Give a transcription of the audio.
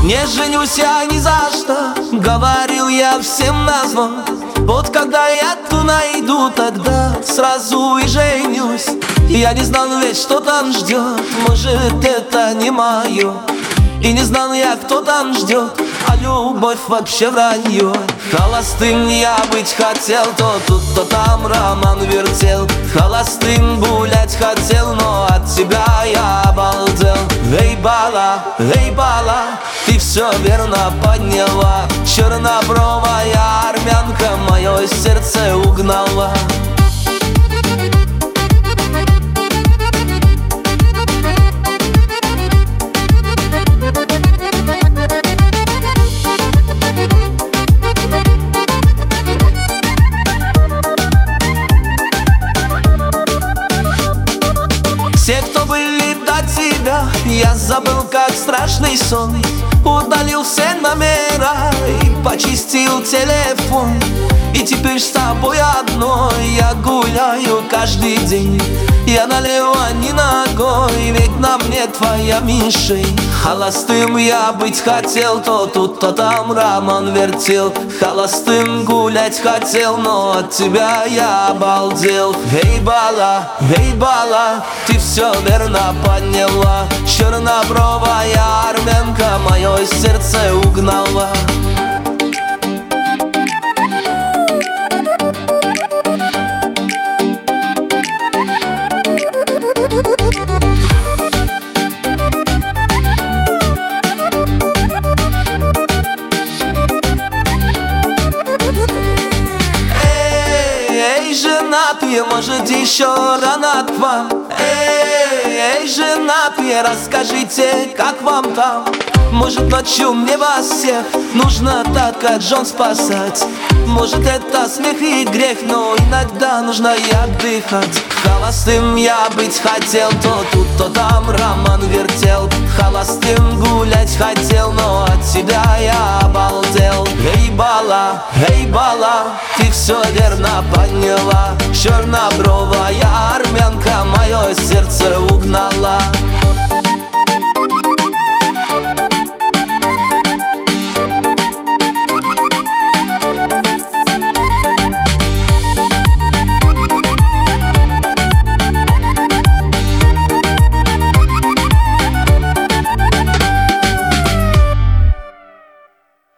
Не женюсь я ни за что, говорил я всем назвал. Вот когда я ту найду, тогда сразу и женюсь. Я не знал ведь, что там ждет, может это не мое. И не знал я, кто там ждет, а любовь вообще вранье. Холостым я быть хотел, то тут, то там роман вертел. Холостым гулять хотел, но от тебя я обалдел. Эй, бала, ты все верно подняла. Чернобровая армянка мое сердце угнала. Все, кто были до тебя, я забыл, как страшный сон. Удалил все номера и почистил телефон. И теперь с тобой одной я гуляю каждый день. Я налево не ногой, ведь на мне твоя мишень. Холостым я быть хотел, то тут, то там роман вертел. Холостым гулять хотел, но от тебя я обалдел. Эй, бала, ты все верно подняла. Чернобровая армянка мое сердце угнала. Эй, женатые, может еще рано к вам? Эй, женатые, расскажите, как вам там? Может, ночью мне вас всех нужно так от жен спасать? Может, это смех и грех, но иногда нужно и отдыхать. Холостым я быть хотел, то тут, то там роман вертел. Холостым гулять хотел, но от тебя я обалдел. Эй, бала, ты все верно подняла. Чернобровая армянка мое сердце угнала.